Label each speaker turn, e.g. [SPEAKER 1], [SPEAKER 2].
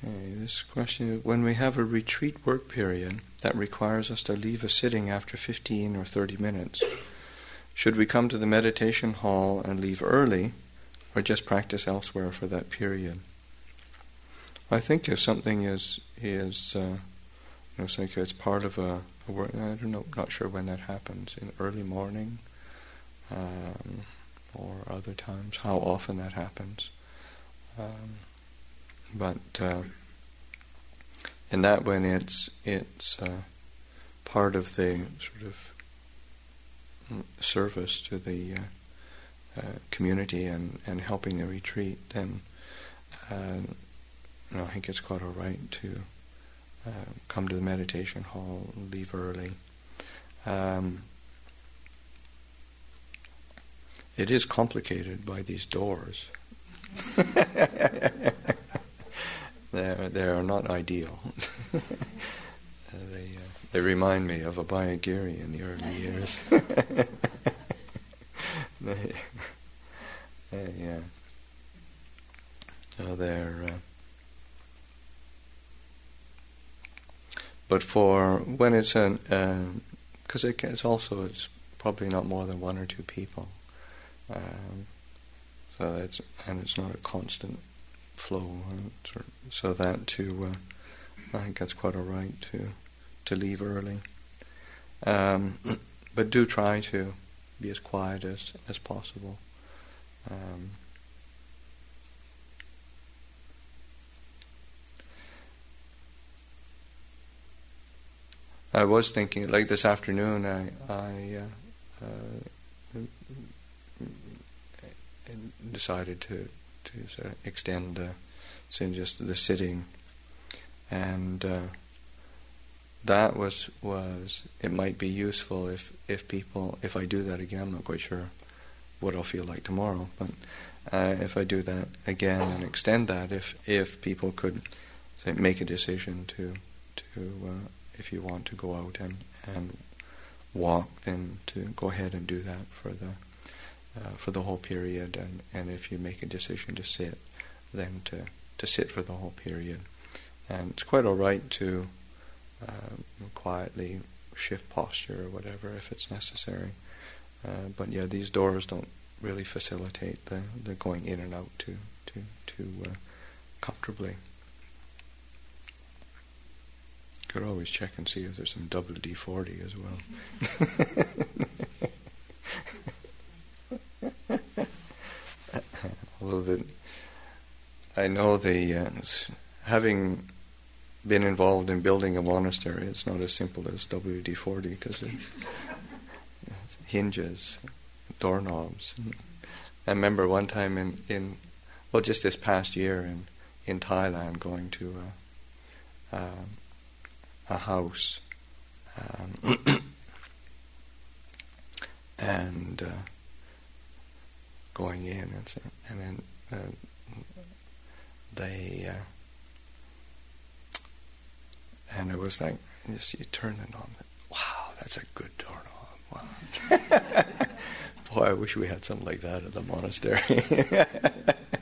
[SPEAKER 1] Okay, this question: when we have a retreat work period that requires us to leave a sitting after 15 or 30 minutes, should we come to the meditation hall and leave early, or just practice elsewhere for that period? I think if something is like it's part of a work, I don't know, not sure when that happens, in early morning, or other times, how often that happens. But in that when it's part of the sort of service to the community and helping the retreat, then I think it's quite all right to come to the meditation hall and leave early. It is complicated by these doors. They are not ideal. They remind me of Abhayagiri in the early years. But for when it's because it's probably not more than one or two people, so it's not a constant flow, so that I think that's quite all right to leave early, but do try to be as quiet as possible. I was thinking, like this afternoon, I decided to sort of extend just the sitting, and that was it might be useful if I do that again. I'm not quite sure what I'll feel like tomorrow, but if I do that again and extend that, if people could say, make a decision to if you want to go out and walk, then to go ahead and do that for the whole period, and if you make a decision to sit, then to sit for the whole period. And it's quite all right to quietly shift posture or whatever if it's necessary. But yeah, these doors don't really facilitate the going in and out too comfortably. Could always check and see if there's some WD-40 as well. Although I know having been involved in building a monastery, it's not as simple as WD-40 because it's hinges, doorknobs. I remember one time in just this past year in Thailand, going to a house and going in and then they and it was like you turn it on. Wow, that's a good doorknob. Wow. Boy, I wish we had something like that at the monastery.